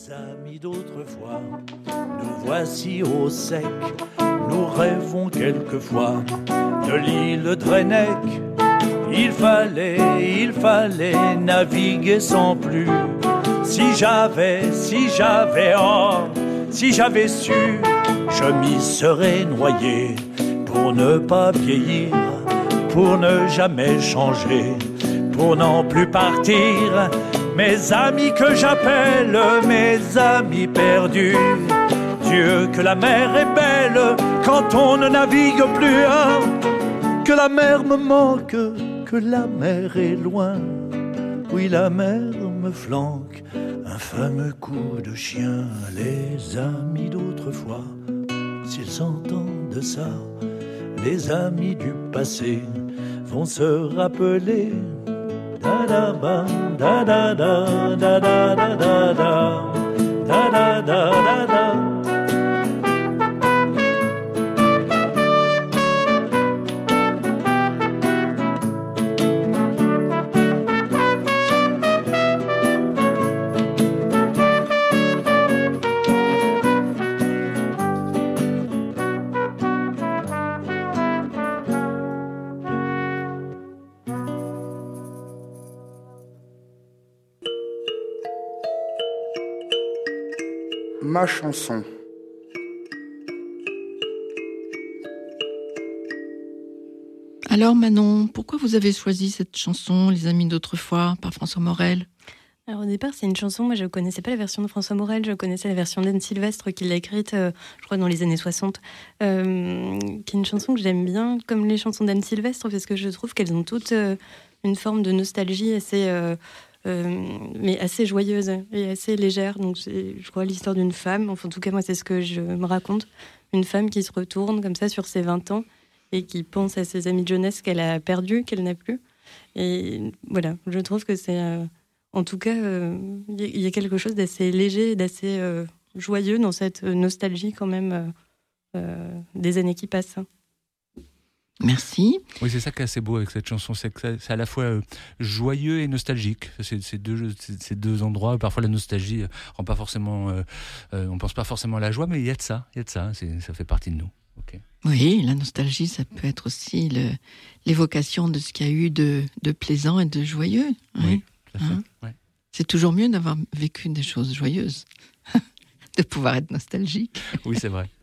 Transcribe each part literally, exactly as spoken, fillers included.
Les amis d'autrefois, nous voici au sec. Nous rêvons quelquefois de l'île Drennec. Il fallait, il fallait naviguer sans plus. Si j'avais, si j'avais, oh, si j'avais su, je m'y serais noyé pour ne pas vieillir, pour ne jamais changer, pour n'en plus partir. Mes amis que j'appelle mes amis perdus. Dieu, que la mer est belle quand on ne navigue plus. Hein, que la mer me manque, que la mer est loin. Oui, la mer me flanque un fameux coup de chien. Les amis d'autrefois, s'ils entendent ça, les amis du passé vont se rappeler. Da da ba, da da da, da da da da da, da da da da da. Ma chanson. Alors Manon, pourquoi vous avez choisi cette chanson, Les amis d'autrefois, par François Morel ? Alors au départ, c'est une chanson, moi je ne connaissais pas la version de François Morel, je connaissais la version d'Anne Sylvestre qui l'a écrite, euh, je crois, dans les années soixante, euh, qui est une chanson que j'aime bien, comme les chansons d'Anne Sylvestre, parce que je trouve qu'elles ont toutes euh, une forme de nostalgie assez... Euh, Euh, mais assez joyeuse et assez légère. Donc c'est, je crois, l'histoire d'une femme, enfin en tout cas moi c'est ce que je me raconte, une femme qui se retourne comme ça sur ses vingt ans et qui pense à ses amis de jeunesse qu'elle a perdus, qu'elle n'a plus. Et voilà, je trouve que c'est, euh, en tout cas, il euh, y, y a quelque chose d'assez léger et d'assez euh, joyeux dans cette nostalgie quand même euh, euh, des années qui passent. Merci. Oui, c'est ça qui est assez beau avec cette chanson, c'est que c'est à la fois euh, joyeux et nostalgique. C'est, c'est, deux, c'est, c'est deux endroits. Parfois, la nostalgie euh, rend pas forcément, euh, euh, on pense pas forcément à la joie, mais il y a de ça, il y a de ça. C'est, ça fait partie de nous. Okay. Oui, la nostalgie, ça peut être aussi le, l'évocation de ce qu'il y a eu de, de plaisant et de joyeux. Hein, oui, tout à fait. Hein, ouais. C'est toujours mieux d'avoir vécu des choses joyeuses, de pouvoir être nostalgique. Oui, c'est vrai.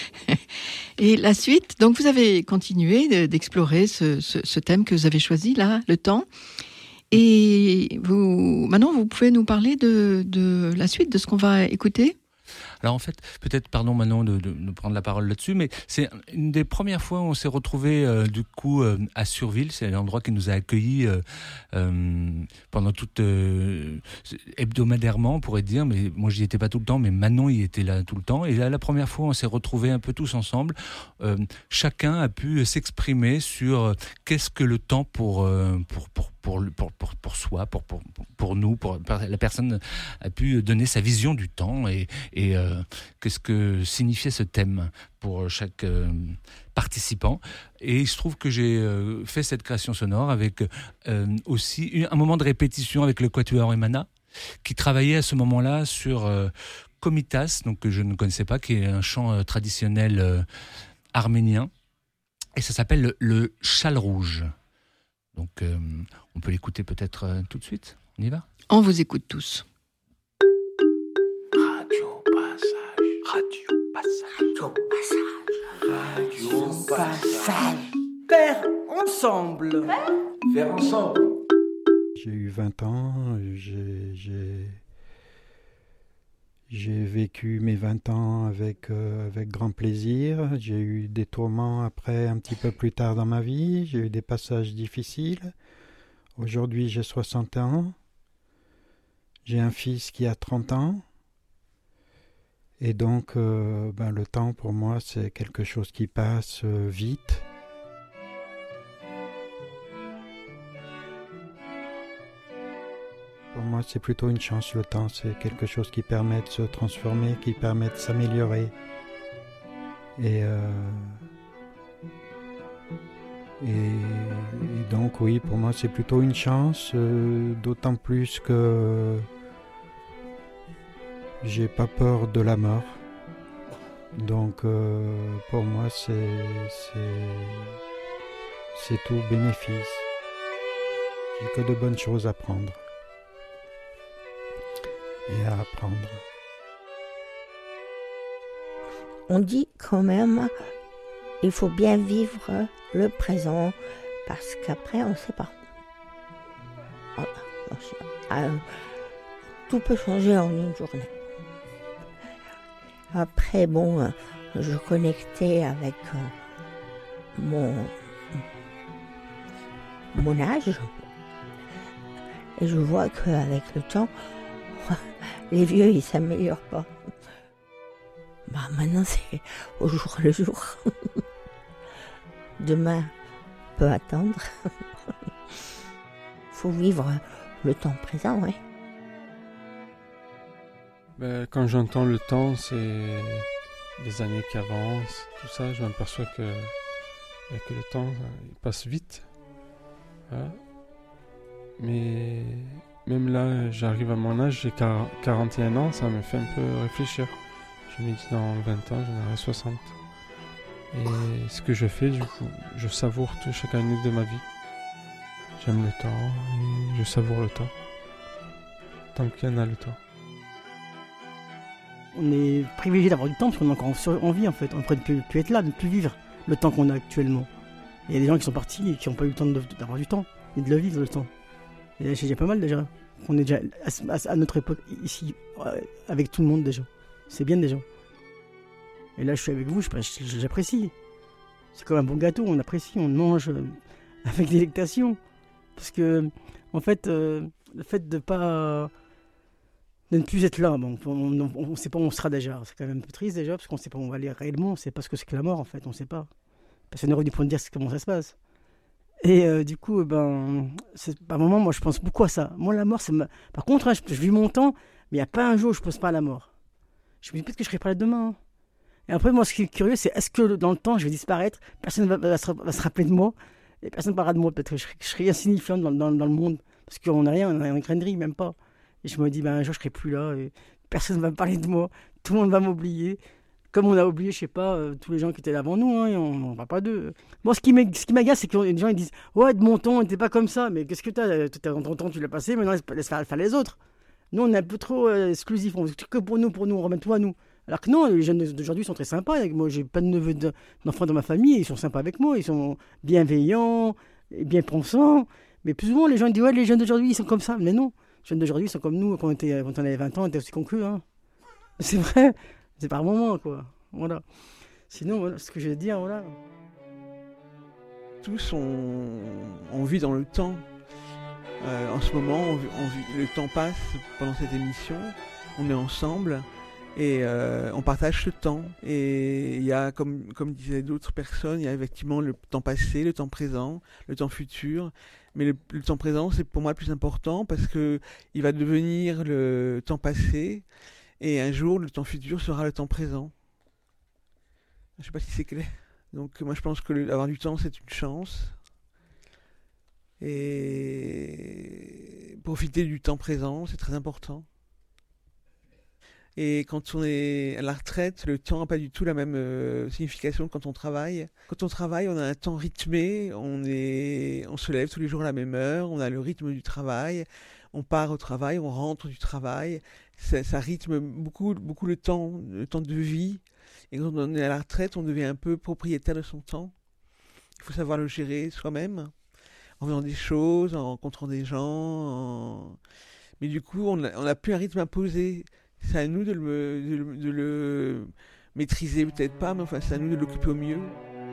Et la suite, donc vous avez continué de, d'explorer ce, ce, ce thème que vous avez choisi là, le temps. Et vous, maintenant, vous pouvez nous parler de, de la suite, de ce qu'on va écouter ? Alors en fait, peut-être, pardon Manon de, de, de prendre la parole là-dessus, mais c'est une des premières fois où on s'est retrouvés euh, du coup euh, à Surville. C'est l'endroit qui nous a accueillis euh, euh, pendant toute euh, hebdomadairement, on pourrait dire. Mais moi, j'y étais pas tout le temps, mais Manon y était là tout le temps. Et là, la première fois, on s'est retrouvés un peu tous ensemble. Euh, chacun a pu s'exprimer sur euh, qu'est-ce que le temps pour euh, pour pour Pour, pour, pour, pour soi, pour, pour, pour nous, pour, la personne a pu donner sa vision du temps et, et euh, qu'est-ce que signifiait ce thème pour chaque euh, participant. Et il se trouve que j'ai euh, fait cette création sonore avec euh, aussi un moment de répétition avec le Quatuor Emana, qui travaillait à ce moment-là sur euh, Komitas, donc, que je ne connaissais pas, qui est un chant euh, traditionnel euh, arménien. Et ça s'appelle le, le Châle Rouge. Donc, euh, on peut l'écouter peut-être euh, tout de suite. On y va ? On vous écoute tous. Radio Passage, Radio Passage, Radio Passage, Radio Passage. Faire ensemble. Faire ensemble. J'ai eu vingt ans, j'ai, j'ai, j'ai vécu mes vingt ans avec, euh, avec grand plaisir. J'ai eu des tourments après, un petit peu plus tard dans ma vie. J'ai eu des passages difficiles. Aujourd'hui, j'ai soixante ans. J'ai un fils qui a trente ans. Et donc, euh, ben, le temps, pour moi, c'est quelque chose qui passe euh, vite. Pour moi, c'est plutôt une chance, le temps. C'est quelque chose qui permet de se transformer, qui permet de s'améliorer. Et, euh, et, et donc, oui, pour moi, c'est plutôt une chance, euh, d'autant plus que J'ai pas peur de la mort. Donc euh, pour moi c'est, c'est, c'est tout bénéfice. J'ai que de bonnes choses à prendre et à apprendre. On dit quand même, il faut bien vivre le présent parce qu'après on ne sait pas. Euh, tout peut changer en une journée. Après, bon, euh, je connectais avec euh, mon, mon âge et je vois qu'avec le temps, les vieux, ils ne s'améliorent pas. Bah, maintenant, c'est au jour le jour. Demain peut attendre. Faut vivre le temps présent, oui. Ben, quand j'entends le temps, c'est des années qui avancent, tout ça, je m'aperçois que, que le temps il passe vite. Hein. Mais même là, j'arrive à mon âge, j'ai quarante et un ans, ça me fait un peu réfléchir. Je me dis dans vingt ans, j'en aurai soixante. Et ce que je fais, du coup, je savoure tout, chaque année de ma vie. J'aime le temps et je savoure le temps. Tant qu'il y en a le temps. On est privilégié d'avoir du temps parce qu'on est encore en vie en fait. On pourrait ne plus, plus être là, ne plus vivre le temps qu'on a actuellement. Il y a des gens qui sont partis et qui n'ont pas eu le temps de, d'avoir du temps et de le vivre le temps. Et c'est déjà pas mal déjà. On est déjà à, à notre époque ici avec tout le monde déjà. C'est bien déjà. Et là je suis avec vous, j'apprécie. C'est comme un bon gâteau, on apprécie, on mange avec délectation. Parce que en fait, euh, le fait de pas de ne plus être là, bon, on ne sait pas où on sera déjà. C'est quand même un peu triste déjà, parce qu'on ne sait pas où on va aller réellement, on ne sait pas ce que c'est que la mort en fait, on ne sait pas. Personne n'aurait du point de dire comment ça se passe. Et euh, du coup, ben, c'est, par moment, moi je pense beaucoup à ça. Moi la mort, c'est ma... par contre, hein, je, je vis mon temps, mais il n'y a pas un jour où je ne pense pas à la mort. Je me dis peut-être que je ne serai pas là demain. Hein. Et après, moi ce qui est curieux, c'est est-ce que dans le temps je vais disparaître, personne ne va, va, va, va se rappeler de moi, et personne ne parlera de moi, peut-être que je serai, je serai insignifiant dans, dans, dans le monde, parce qu'on n'a rien, on n'a une grainerie, même pas. Et je me dis, ben, un jour, je ne serai plus là, et personne ne va me parler de moi, tout le monde va m'oublier, comme on a oublié, je sais pas, euh, tous les gens qui étaient là avant nous, hein, et on ne parle pas d'eux. Bon, ce qui m'agace, c'est que les gens ils disent, ouais, de mon temps, on n'était pas comme ça, mais qu'est-ce que t'as, t'as ton temps, tu l'as passé, maintenant laisse faire, faire les autres. Nous, on est un peu trop euh, exclusifs, on fait que pour nous, pour nous, on remet tout à nous. Alors que non, les jeunes d'aujourd'hui sont très sympas avec moi, j'ai pas de neveux d'enfants dans ma famille, ils sont sympas avec moi, ils sont bienveillants, et bien pensants, mais plus souvent, les gens disent, ouais, les jeunes d'aujourd'hui, ils sont comme ça, mais non. Les jeunes d'aujourd'hui sont comme nous, quand on, était, quand on avait vingt ans, on était aussi conclus. Hein. C'est vrai, c'est par moment, quoi. Voilà. Sinon, voilà, ce que je vais dire, voilà. Tous, on, on vit dans le temps. Euh, en ce moment, on, on vit, le temps passe pendant cette émission. On est ensemble et euh, on partage ce temps. Et il y a, comme, comme disaient d'autres personnes, il y a effectivement le temps passé, le temps présent, le temps futur. Mais le, le temps présent, c'est pour moi le plus important parce que il va devenir le temps passé et un jour, le temps futur sera le temps présent. Je ne sais pas si c'est clair. Donc moi, je pense que le, avoir du temps, c'est une chance. Et profiter du temps présent, c'est très important. Et quand on est à la retraite, le temps n'a pas du tout la même euh, signification que quand on travaille. Quand on travaille, on a un temps rythmé, on, est, on se lève tous les jours à la même heure, on a le rythme du travail, on part au travail, on rentre du travail. Ça, ça rythme beaucoup, beaucoup le temps, le temps de vie. Et quand on est à la retraite, on devient un peu propriétaire de son temps. Il faut savoir le gérer soi-même, en faisant des choses, en rencontrant des gens. En... Mais du coup, on n'a plus un rythme imposé. C'est à nous de le, de le, de le maîtriser, peut-être pas, mais enfin, c'est à nous de l'occuper au mieux.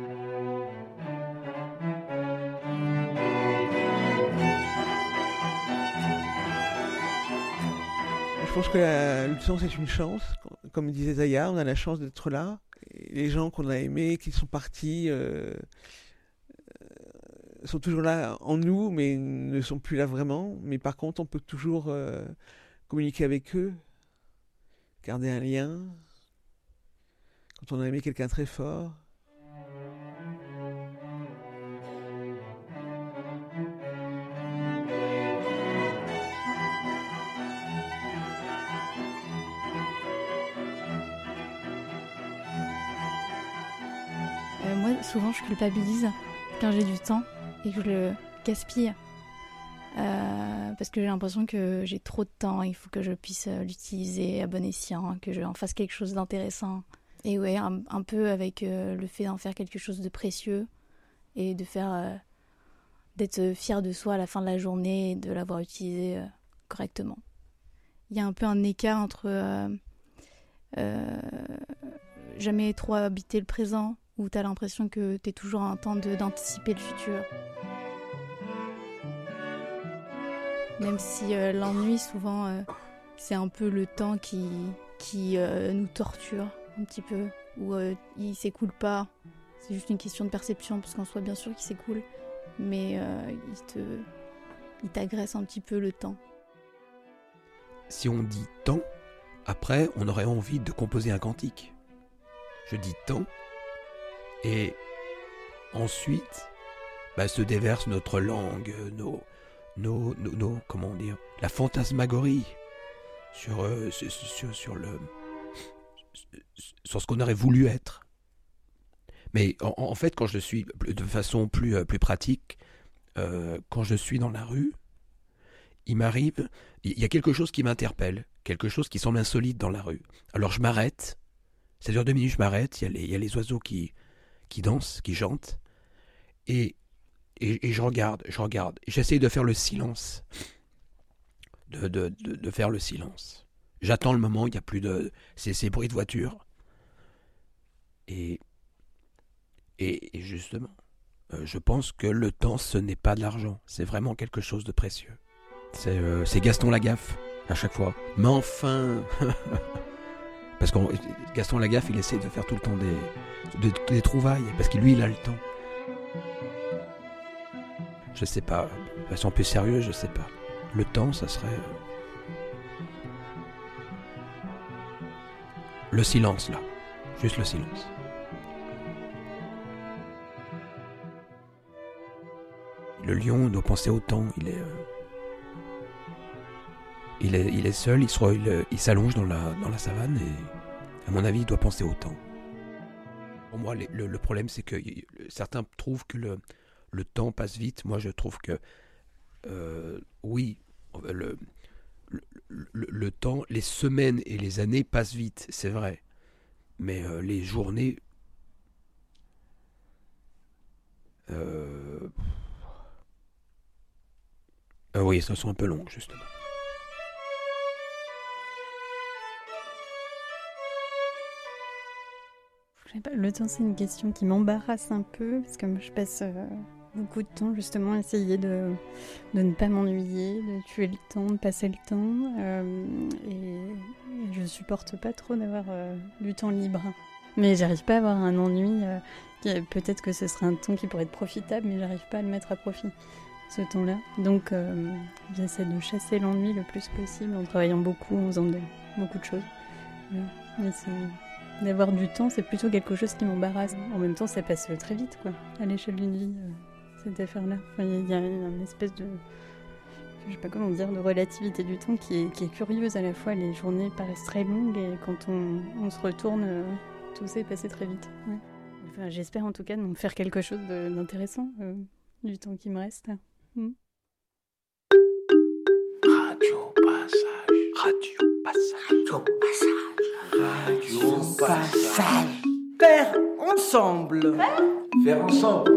Je pense que la, le temps, c'est une chance. Comme disait Zaya, on a la chance d'être là. Et les gens qu'on a aimés, qui sont partis, euh, euh, sont toujours là en nous, mais ne sont plus là vraiment. Mais par contre, on peut toujours euh, communiquer avec eux. Garder un lien, quand on a aimé quelqu'un très fort. souvent je culpabilise quand j'ai du temps et que je le gaspille. Euh, parce que j'ai l'impression que j'ai trop de temps, il faut que je puisse l'utiliser à bon escient, que j'en fasse quelque chose d'intéressant. Et ouais, un, un peu avec euh, le fait d'en faire quelque chose de précieux et de faire, euh, d'être fier de soi à la fin de la journée et de l'avoir utilisé euh, correctement. Il y a un peu un écart entre euh, euh, jamais trop habiter le présent, où tu as l'impression que tu es toujours en train de, d'anticiper le futur. Même si euh, l'ennui, souvent, euh, c'est un peu le temps qui, qui euh, nous torture un petit peu, où euh, il s'écoule pas. C'est juste une question de perception, parce qu'en soi, bien sûr qu'il s'écoule, mais euh, il te, il t'agresse un petit peu le temps. Si on dit temps, après, on aurait envie de composer un cantique. Je dis temps, et ensuite, bah, se déverse notre langue, nos... Nos, nos, nos, comment dire, la fantasmagorie sur, euh, sur, sur, sur, le, sur ce qu'on aurait voulu être. Mais en, en fait, quand je suis, de façon plus, plus pratique, euh, quand je suis dans la rue, il m'arrive, il y a quelque chose qui m'interpelle, quelque chose qui semble insolite dans la rue. Alors je m'arrête, ça dure deux minutes, je m'arrête, il y a les, il y a les oiseaux qui, qui dansent, qui chantent, et Et, et je regarde, je regarde. J'essaye de faire le silence. De, de, de, de faire le silence. J'attends le moment où il n'y a plus de... Ces, ces bruits de voiture. Et, et, et justement, euh, je pense que le temps, ce n'est pas de l'argent. C'est vraiment quelque chose de précieux. C'est, euh, c'est Gaston Lagaffe, à chaque fois. Mais enfin... Parce que Gaston Lagaffe, il essaie de faire tout le temps des, des, des trouvailles. Parce que lui, il a le temps. Je sais pas, de façon plus sérieuse, je sais pas. Le temps, ça serait... Le silence, là. Juste le silence. Le lion doit penser au temps. Il est... Euh... Il est, il est seul, il, se, il, il s'allonge dans la, dans la savane et, à mon avis, il doit penser au temps. Pour moi, les, le, le problème, c'est que certains trouvent que le... Le temps passe vite. Moi, je trouve que euh, oui, le, le, le, le temps, les semaines et les années passent vite, c'est vrai. Mais euh, les journées, euh, euh, oui, ça sont un peu longues, justement. Je sais pas, le temps, c'est une question qui m'embarrasse un peu, parce que moi, je passe euh, beaucoup de temps, justement, à essayer de, de ne pas m'ennuyer, de tuer le temps, de passer le temps. Euh, et, et je supporte pas trop d'avoir euh, du temps libre. Mais j'arrive pas à avoir un ennui. Euh, qui, peut-être que ce serait un temps qui pourrait être profitable, mais j'arrive pas à le mettre à profit, ce temps-là. Donc, euh, j'essaie de chasser l'ennui le plus possible, en travaillant beaucoup, en faisant de, beaucoup de choses. Voilà. Mais c'est... D'avoir du temps, c'est plutôt quelque chose qui m'embarrasse. En même temps, ça passe très vite, quoi, à l'échelle d'une vie, euh, cette affaire-là. Enfin, il y a une espèce de, je sais pas comment dire, de relativité du temps qui est, qui est curieuse à la fois. Les journées paraissent très longues et quand on, on se retourne, euh, tout ça est passé très vite. Ouais. Enfin, j'espère en tout cas de faire quelque chose de, d'intéressant euh, du temps qui me reste. Mm. Radio Passage. Radio Passage. Radio Passage. Radio Passage. Faire ensemble. Faire ensemble.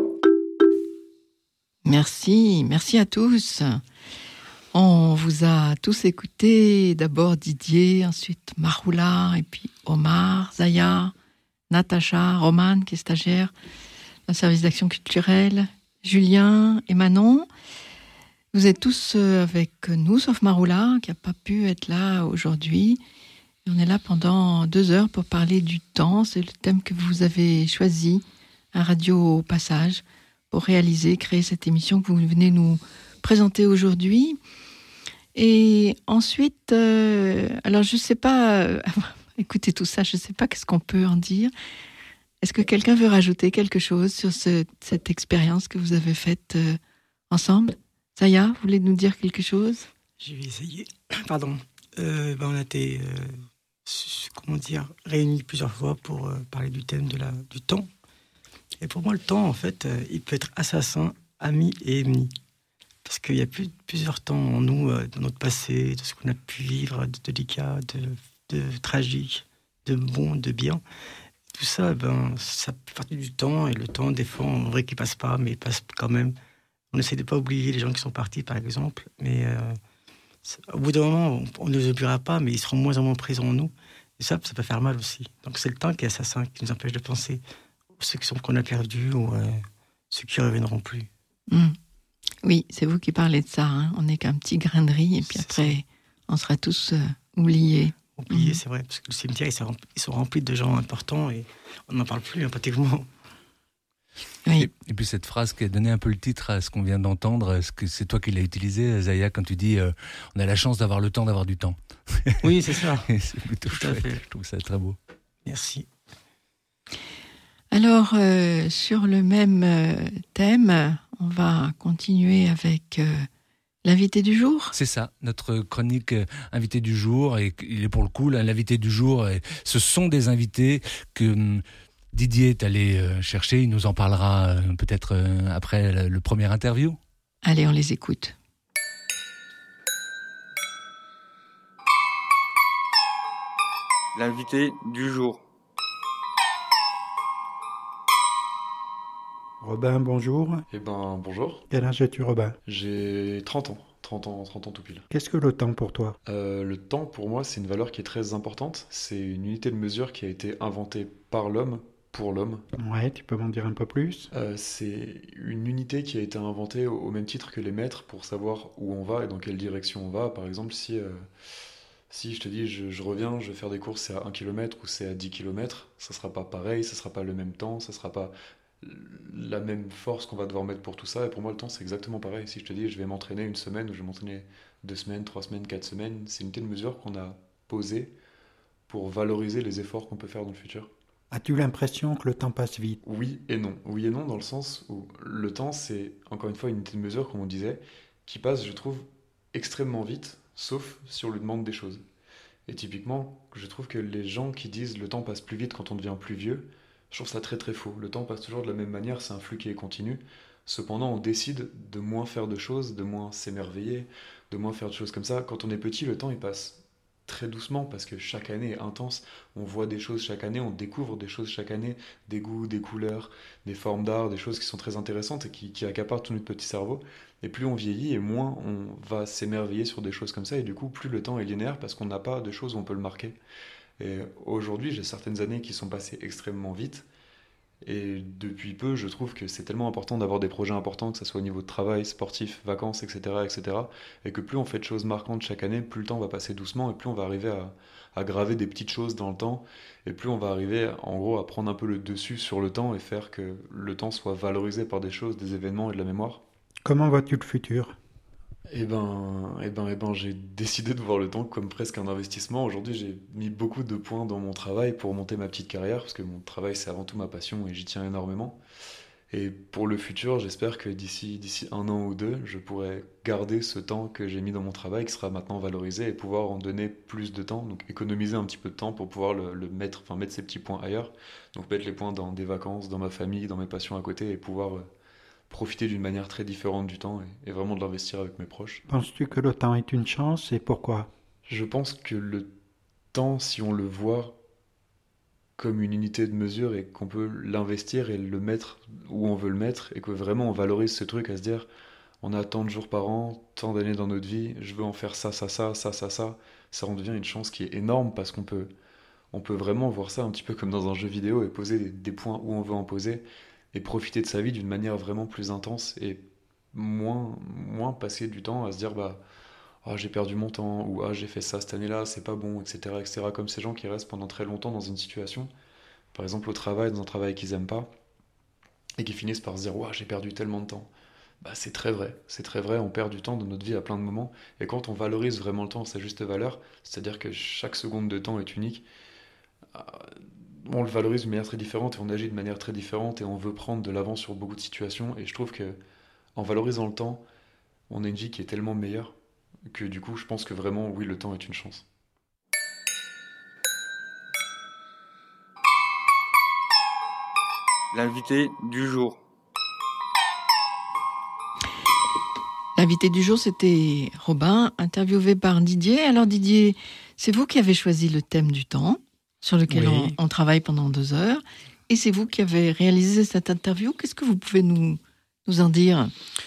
Merci, merci à tous. On vous a tous écoutés, d'abord Didier, ensuite Maroula, et puis Omar, Zaya, Natacha, Romane, qui est stagiaire dans le service d'action culturelle, Julien et Manon. Vous êtes tous avec nous, sauf Maroula, qui n'a pas pu être là aujourd'hui. On est là pendant deux heures pour parler du temps. C'est le thème que vous avez choisi à Radio Passage pour réaliser, créer cette émission que vous venez nous présenter aujourd'hui. Et ensuite, euh, alors je ne sais pas, euh, écoutez tout ça, je ne sais pas qu'est-ce qu'on peut en dire. Est-ce que quelqu'un veut rajouter quelque chose sur ce, cette expérience que vous avez faite euh, ensemble ? Zaya, vous voulez nous dire quelque chose ? Je vais essayer. Pardon. Euh, ben on a été, euh, comment dire, réunis plusieurs fois pour euh, parler du thème de la, du temps. Et pour moi, le temps, en fait, euh, il peut être assassin, ami et ennemi. Parce qu'il y a plus, plusieurs temps en nous, euh, dans notre passé, de ce qu'on a pu vivre, de délicat, de, de tragique, de bon, de bien. Tout ça, ben, ça fait partie du temps. Et le temps, des fois, on vrai qu'il passe pas, mais il passe quand même. On essaie de pas oublier les gens qui sont partis, par exemple. Mais euh, au bout d'un moment, on, on ne les oubliera pas, mais ils seront moins en moins présents en nous. Et ça, ça peut faire mal aussi. Donc c'est le temps qui est assassin, qui nous empêche de penser aux ceux qui sont, qu'on a perdus ou euh, ceux qui ne reviendront plus. Mmh. Oui, c'est vous qui parlez de ça. Hein. On n'est qu'un petit grain de riz et puis c'est après, ça. On sera tous euh, oubliés. Oubliés, mmh. c'est vrai, parce que le cimetière, ils sont, remplis, ils sont remplis de gens importants et on n'en parle plus, hein, pratiquement. Oui. Et, et puis cette phrase qui a donné un peu le titre à ce qu'on vient d'entendre, est-ce que c'est toi qui l'as utilisé, Zaya, quand tu dis euh, on a la chance d'avoir le temps d'avoir du temps. Oui, c'est ça. C'est plutôt Tout chouette. à fait. Je trouve ça très beau. Merci. Alors, euh, sur le même euh, thème, on va continuer avec euh, l'invité du jour. C'est ça, notre chronique euh, invité du jour, et il est pour le coup, là, l'invité du jour, et ce sont des invités que hum, Didier est allé euh, chercher, il nous en parlera euh, peut-être euh, après le, le premier interview. Allez, on les écoute. L'invité du jour. Robin, bonjour. Eh ben, bonjour. Quel âge as-tu, Robin? J'ai trente ans. trente ans, trente ans tout pile. Qu'est-ce que le temps pour toi? euh, Le temps, pour moi, c'est une valeur qui est très importante. C'est une unité de mesure qui a été inventée par l'homme, pour l'homme. Ouais, tu peux m'en dire un peu plus? euh, C'est une unité qui a été inventée au, au même titre que les mètres pour savoir où on va et dans quelle direction on va. Par exemple, si... Euh, Si je te dis je, je reviens, je vais faire des courses, c'est à un kilomètre ou c'est à dix kilomètres, ça sera pas pareil, ça sera pas le même temps, ça sera pas la même force qu'on va devoir mettre pour tout ça. Et pour moi, le temps, c'est exactement pareil. Si je te dis je vais m'entraîner une semaine ou je vais m'entraîner deux semaines, trois semaines, quatre semaines, c'est une unité de mesure qu'on a posée pour valoriser les efforts qu'on peut faire dans le futur. As-tu l'impression que le temps passe vite? Oui et non. Oui et non dans le sens où le temps, c'est encore une fois une unité de mesure, comme on disait, qui passe, je trouve, extrêmement vite, sauf si on lui demande des choses. Et typiquement, je trouve que les gens qui disent le temps passe plus vite quand on devient plus vieux, je trouve ça très très faux. Le temps passe toujours de la même manière, c'est un flux qui est continu. Cependant, on décide de moins faire de choses, de moins s'émerveiller, de moins faire de choses comme ça. Quand on est petit, le temps il passe très doucement parce que chaque année est intense. On voit des choses chaque année, on découvre des choses chaque année, des goûts, des couleurs, des formes d'art, des choses qui sont très intéressantes et qui, qui accaparent tout notre petit cerveau. Et plus on vieillit et moins on va s'émerveiller sur des choses comme ça. Et du coup, plus le temps est linéaire parce qu'on n'a pas de choses où on peut le marquer. Et aujourd'hui, j'ai certaines années qui sont passées extrêmement vite. Et depuis peu, je trouve que c'est tellement important d'avoir des projets importants, que ce soit au niveau de travail, sportif, vacances, et cetera, et cetera. Et que plus on fait de choses marquantes chaque année, plus le temps va passer doucement et plus on va arriver à, à graver des petites choses dans le temps. Et plus on va arriver, en gros, à prendre un peu le dessus sur le temps et faire que le temps soit valorisé par des choses, des événements et de la mémoire. Comment vois-tu le futur? Eh ben, eh ben, eh ben, j'ai décidé de voir le temps comme presque un investissement. Aujourd'hui, j'ai mis beaucoup de points dans mon travail pour monter ma petite carrière, parce que mon travail, c'est avant tout ma passion et j'y tiens énormément. Et pour le futur, j'espère que d'ici, d'ici un an ou deux, je pourrai garder ce temps que j'ai mis dans mon travail, qui sera maintenant valorisé, et pouvoir en donner plus de temps, donc économiser un petit peu de temps pour pouvoir le, le mettre, enfin mettre ces petits points ailleurs. Donc mettre les points dans des vacances, dans ma famille, dans mes passions à côté, et pouvoir euh, profiter d'une manière très différente du temps et, et vraiment de l'investir avec mes proches. Penses-tu que le temps est une chance et pourquoi? Je pense que le temps, si on le voit comme une unité de mesure et qu'on peut l'investir et le mettre où on veut le mettre et que vraiment on valorise ce truc à se dire on a tant de jours par an, tant d'années dans notre vie, je veux en faire ça, ça, ça, ça, ça, ça, ça en devient une chance qui est énorme parce qu'on peut, on peut vraiment voir ça un petit peu comme dans un jeu vidéo et poser des, des points où on veut en poser et profiter de sa vie d'une manière vraiment plus intense et moins, moins passer du temps à se dire bah oh, j'ai perdu mon temps ou ah j'ai fait ça cette année-là, c'est pas bon, et cetera, et cetera. Comme ces gens qui restent pendant très longtemps dans une situation, par exemple au travail, dans un travail qu'ils aiment pas, et qui finissent par se dire ouais j'ai perdu tellement de temps. Bah c'est très vrai, c'est très vrai, on perd du temps dans notre vie à plein de moments, et quand on valorise vraiment le temps à sa juste valeur, c'est-à-dire que chaque seconde de temps est unique, on le valorise d'une manière très différente et on agit de manière très différente et on veut prendre de l'avance sur beaucoup de situations. Et je trouve que en valorisant le temps, on a une vie qui est tellement meilleure que du coup, je pense que vraiment, oui, le temps est une chance. L'invité du jour. L'invité du jour, c'était Robin, interviewé par Didier. Alors Didier, c'est vous qui avez choisi le thème du temps, sur lequel Oui. on, on travaille pendant deux heures. Et c'est vous qui avez réalisé cette interview. Qu'est-ce que vous pouvez nous, nous en dire ?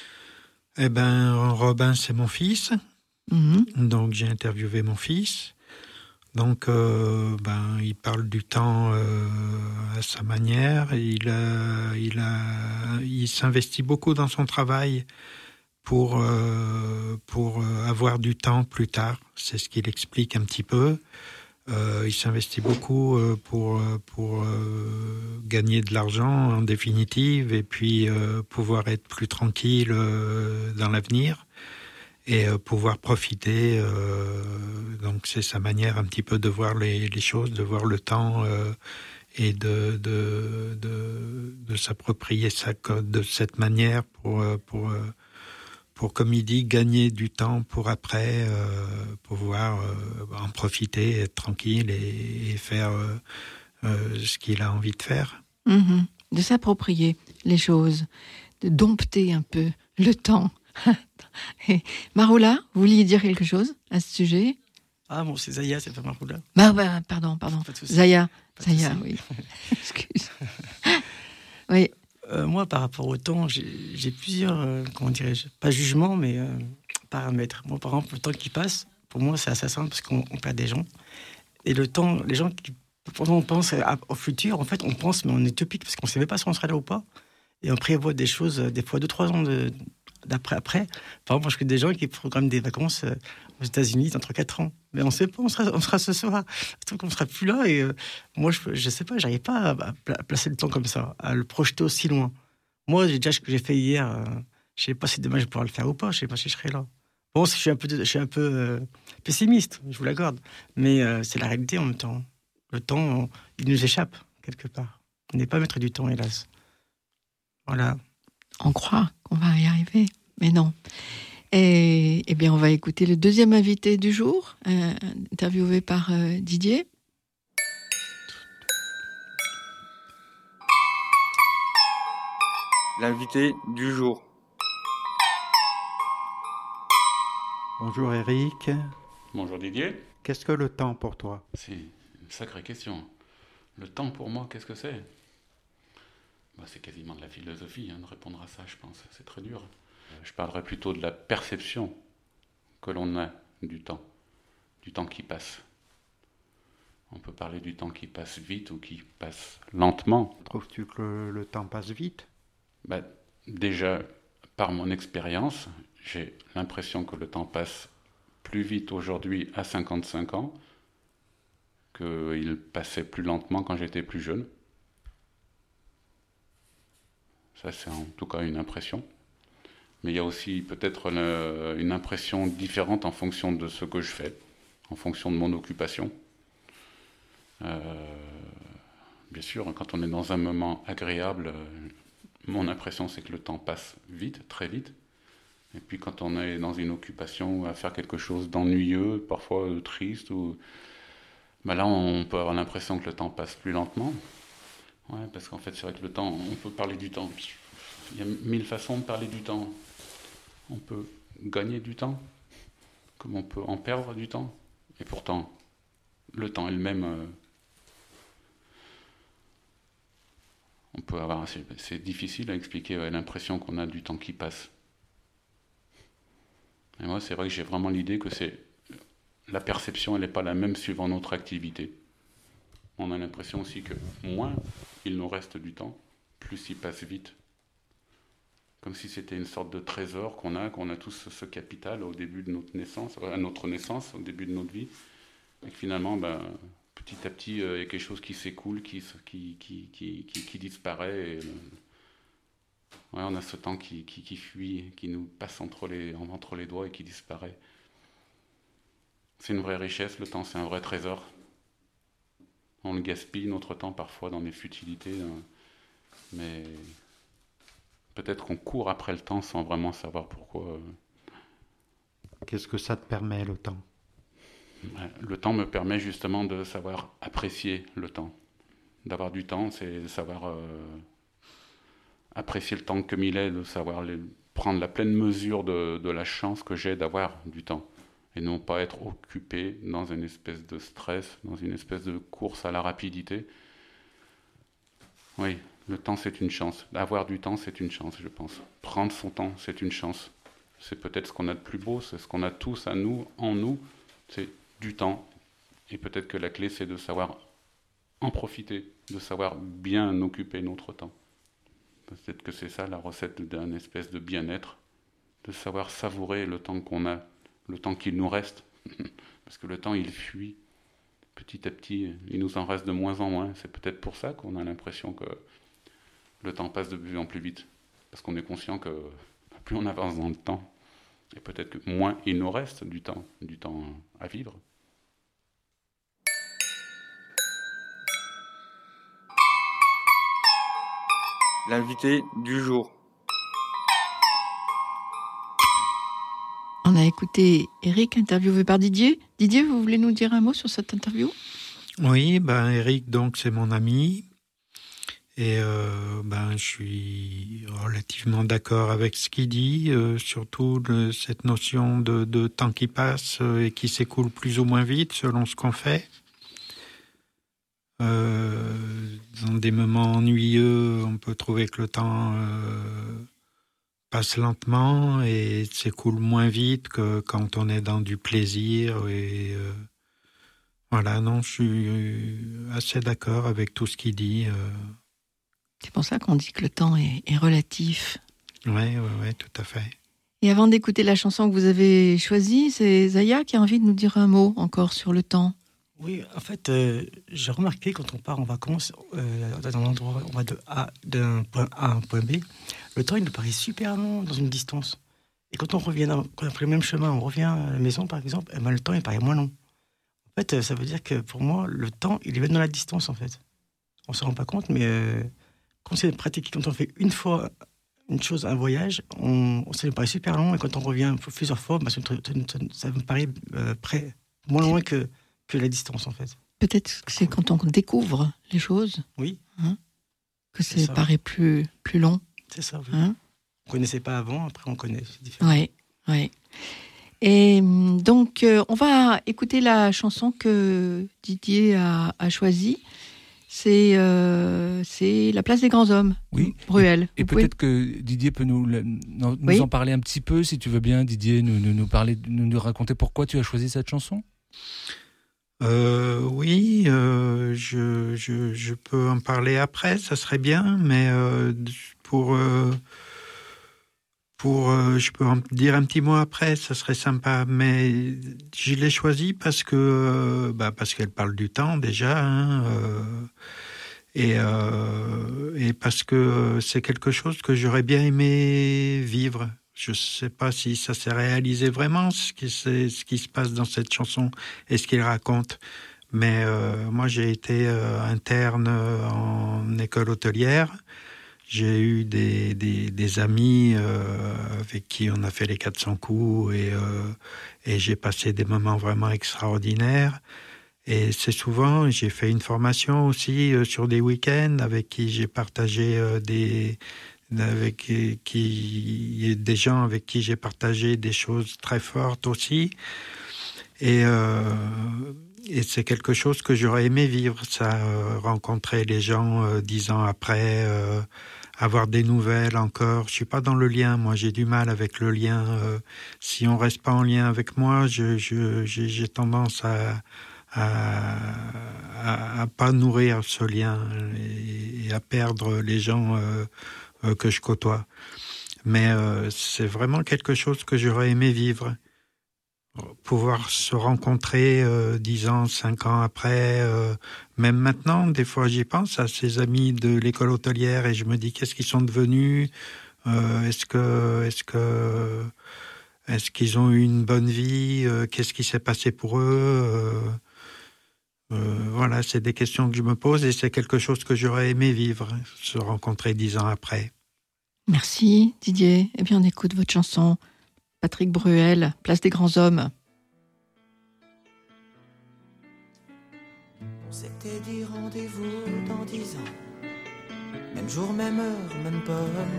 Eh ben, Robin, c'est mon fils. Mm-hmm. Donc, j'ai interviewé mon fils. Donc, euh, ben, il parle du temps euh, à sa manière. Il, a, il, a, il s'investit beaucoup dans son travail pour, euh, pour avoir du temps plus tard. C'est ce qu'il explique un petit peu. Euh, il s'investit beaucoup euh, pour, pour euh, gagner de l'argent, en définitive, et puis euh, pouvoir être plus tranquille euh, dans l'avenir et euh, pouvoir profiter. Euh, donc, c'est sa manière un petit peu de voir les, les choses, de voir le temps euh, et de, de, de, de s'approprier ça de cette manière pour... pour pour, comme il dit, gagner du temps pour après euh, pouvoir euh, en profiter, être tranquille et, et faire euh, euh, ce qu'il a envie de faire. Mmh, de s'approprier les choses, de dompter un peu le temps. Et Maroula, vous vouliez dire quelque chose à ce sujet ? Ah bon, c'est Zaya, c'est pas Maroula. Bah, bah, pardon, pardon. Zaya, Zaya, oui. Excuse. Oui. Euh, moi, par rapport au temps, j'ai, j'ai plusieurs, euh, comment dirais-je, pas jugement, mais euh, paramètres. Moi, par exemple, le temps qui passe, pour moi, c'est assassin parce qu'on on perd des gens. Et le temps, les gens qui, pendant on pense à, au futur, en fait, on pense, mais on est utopique parce qu'on ne savait pas si on serait là ou pas. Et on prévoit des choses, des fois deux, trois ans de, d'après. Après. Par exemple, je connais des gens qui programment des vacances euh, aux États-Unis dans trois quatre ans. Mais on ne sait pas, on sera, on sera ce soir. On ne sera plus là. Et euh, moi, je ne sais pas, je n'arrive pas à, à placer le temps comme ça, à le projeter aussi loin. Moi, j'ai déjà ce que j'ai fait hier. Euh, je ne sais pas si demain je vais pouvoir le faire ou pas. Je ne sais pas si je serai là. Bon, je suis un peu, je suis un peu euh, pessimiste, je vous l'accorde. Mais euh, c'est la réalité en même temps. Le temps, on, il nous échappe quelque part. On n'est pas maître du temps, hélas. Voilà. On croit qu'on va y arriver, mais non. Et eh bien, on va écouter le deuxième invité du jour, euh, interviewé par euh, Didier. L'invité du jour. Bonjour Eric. Bonjour Didier. Qu'est-ce que le temps pour toi ? C'est une sacrée question. Le temps pour moi, qu'est-ce que c'est ? Bah, c'est quasiment de la philosophie hein, de répondre à ça, je pense. C'est très dur. Je parlerai plutôt de la perception que l'on a du temps, du temps qui passe. On peut parler du temps qui passe vite ou qui passe lentement. Trouves-tu que le, le temps passe vite ? Bah, déjà, par mon expérience, j'ai l'impression que le temps passe plus vite aujourd'hui à cinquante-cinq ans qu'il passait plus lentement quand j'étais plus jeune. Ça, c'est en tout cas une impression. Mais il y a aussi peut-être une, une impression différente en fonction de ce que je fais, en fonction de mon occupation. Euh, bien sûr, quand on est dans un moment agréable, mon impression c'est que le temps passe vite, très vite. Et puis quand on est dans une occupation à faire quelque chose d'ennuyeux, parfois euh, triste, ou... ben là on peut avoir l'impression que le temps passe plus lentement. Ouais, parce qu'en fait c'est vrai que le temps, on peut parler du temps. Il y a mille façons de parler du temps. On peut gagner du temps, comme on peut en perdre du temps. Et pourtant, le temps est le même. Euh, on peut avoir, c'est, c'est difficile à expliquer ouais, l'impression qu'on a du temps qui passe. Et moi, c'est vrai que j'ai vraiment l'idée que c'est la perception, elle n'est pas la même suivant notre activité. On a l'impression aussi que moins il nous reste du temps, plus il passe vite. Comme si c'était une sorte de trésor qu'on a, qu'on a tous ce capital au début de notre naissance, à notre naissance, au début de notre vie, et que finalement, ben, petit à petit, il euh, y a quelque chose qui s'écoule, qui, qui, qui, qui, qui, qui disparaît. Et, euh, ouais, on a ce temps qui, qui, qui fuit, qui nous passe entre les, entre les doigts et qui disparaît. C'est une vraie richesse, le temps, c'est un vrai trésor. On le gaspille, notre temps, parfois, dans des futilités, hein, mais... peut-être qu'on court après le temps sans vraiment savoir pourquoi. Qu'est-ce que ça te permet, le temps ? Le temps me permet justement de savoir apprécier le temps. D'avoir du temps, c'est savoir euh, apprécier le temps comme il est, de savoir les, prendre la pleine mesure de, de la chance que j'ai d'avoir du temps. Et non pas être occupé dans une espèce de stress, dans une espèce de course à la rapidité. Oui, le temps c'est une chance. Avoir du temps c'est une chance, je pense. Prendre son temps c'est une chance. C'est peut-être ce qu'on a de plus beau, c'est ce qu'on a tous à nous, en nous, c'est du temps. Et peut-être que la clé c'est de savoir en profiter, de savoir bien occuper notre temps. Peut-être que c'est ça la recette d'un espèce de bien-être, de savoir savourer le temps qu'on a, le temps qu'il nous reste. Parce que le temps il fuit. Petit à petit, il nous en reste de moins en moins. C'est peut-être pour ça qu'on a l'impression que le temps passe de plus en plus vite. Parce qu'on est conscient que plus on avance dans le temps, et peut-être que moins il nous reste du temps, du temps à vivre. L'invité du jour. On a écouté Eric interviewé par Didier. Didier, vous voulez nous dire un mot sur cette interview ? Oui, ben Eric, donc c'est mon ami. Et euh, ben, je suis relativement d'accord avec ce qu'il dit, euh, surtout le, cette notion de, de temps qui passe euh, et qui s'écoule plus ou moins vite selon ce qu'on fait. Euh, dans des moments ennuyeux, on peut trouver que le temps euh, passe lentement et s'écoule moins vite que quand on est dans du plaisir. Et euh, voilà, non, je suis assez d'accord avec tout ce qu'il dit. Euh. C'est pour ça qu'on dit que le temps est, est relatif. Oui, oui, oui, tout à fait. Et avant d'écouter la chanson que vous avez choisie, c'est Zaya qui a envie de nous dire un mot encore sur le temps. Oui, en fait, euh, j'ai remarqué quand on part en vacances, euh, dans un endroit, on va de A, d'un point A à un point B, le temps il nous paraît super long dans une distance. Et quand on revient, dans, quand on fait le même chemin, on revient à la maison par exemple, eh ben, le temps il paraît moins long. En fait, ça veut dire que pour moi, le temps il est même dans la distance en fait. On ne se rend pas compte, mais euh, quand c'est pratiqué, quand on fait une fois une chose, un voyage, on, ça nous paraît super long, et quand on revient plusieurs fois, bah, ça, ça, ça me paraît euh, près, moins loin que que la distance en fait. Peut-être que c'est quand on découvre les choses. Oui. Hein, que ça paraît plus, plus long. C'est ça, oui. Hein, on ne connaissait pas avant, après on connaît, c'est différent. Oui, oui. Et donc, euh, on va écouter la chanson que Didier a, a choisie. C'est, euh, c'est La place des grands hommes, oui. Bruel. Et, et peut-être que Didier peut nous, nous oui. en parler un petit peu, si tu veux bien, Didier, nous, nous, nous, parler, nous, nous raconter pourquoi tu as choisi cette chanson. Euh, oui, euh, je, je, je peux en parler après, ça serait bien, mais euh, pour, euh, pour euh, je peux en dire un petit mot après, ça serait sympa. Mais je l'ai choisie parce que, euh, bah parce qu'elle parle du temps déjà, hein, euh, et, euh, et parce que c'est quelque chose que j'aurais bien aimé vivre. Je ne sais pas si ça s'est réalisé vraiment, ce qui, ce qui se passe dans cette chanson et ce qu'il raconte. Mais euh, moi, j'ai été euh, interne en école hôtelière. J'ai eu des, des, des amis euh, avec qui on a fait les quatre cents coups et, euh, et j'ai passé des moments vraiment extraordinaires. Et c'est souvent, j'ai fait une formation aussi euh, sur des week-ends avec qui j'ai partagé euh, des... avec qui des gens avec qui j'ai partagé des choses très fortes aussi, et euh, et c'est quelque chose que j'aurais aimé vivre, ça, euh, rencontrer les gens euh, dix ans après, euh, avoir des nouvelles encore. Je suis pas dans le lien, moi j'ai du mal avec le lien. Euh, si on reste pas en lien avec moi, je, je j'ai, j'ai tendance à à, à à pas nourrir ce lien et, et à perdre les gens euh, que je côtoie. Mais euh, c'est vraiment quelque chose que j'aurais aimé vivre. Pouvoir se rencontrer euh, dix ans, cinq ans après, euh, même maintenant, des fois j'y pense à ces amis de l'école hôtelière et je me dis qu'est-ce qu'ils sont devenus, euh, est-ce que, est-ce que, est-ce qu'ils ont eu une bonne vie, euh, qu'est-ce qui s'est passé pour eux, euh, euh, voilà, c'est des questions que je me pose et c'est quelque chose que j'aurais aimé vivre, se rencontrer dix ans après. Merci Didier. Eh bien, on écoute votre chanson. Patrick Bruel, Place des grands hommes. On s'était dit rendez-vous dans dix ans. Même jour, même heure, même pomme.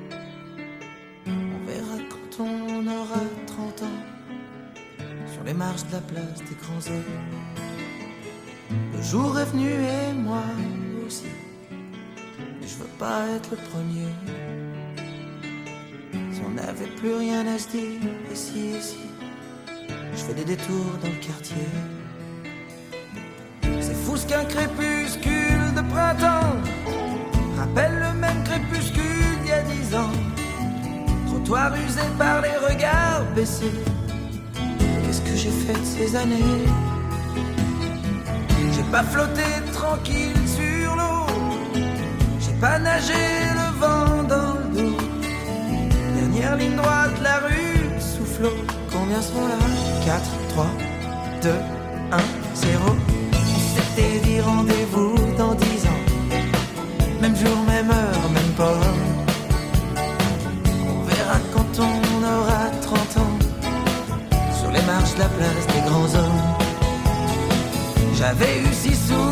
On verra quand on aura trente ans, sur les marches de la place des grands hommes. Le jour est venu et moi aussi, mais je veux pas être le premier. Si on n'avait plus rien à se dire, et si, et si, je fais des détours dans le quartier. C'est fou ce qu'un crépuscule de printemps rappelle le même crépuscule d'il y a dix ans. Trottoir usé par les regards baissés. Qu'est-ce que j'ai fait de ces années? J'ai pas flotté tranquille sur l'eau, j'ai pas nagé le vent dans le dos. Dernière ligne droite, la rue soufflot. Combien sont là? Quatre, trois, deux, un, zéro. On s'était dit rendez-vous dans dix ans. Même jour, même heure, même pomme. On verra quand on aura trente ans, sur les marches de la place des grands hommes. J'avais eu six sous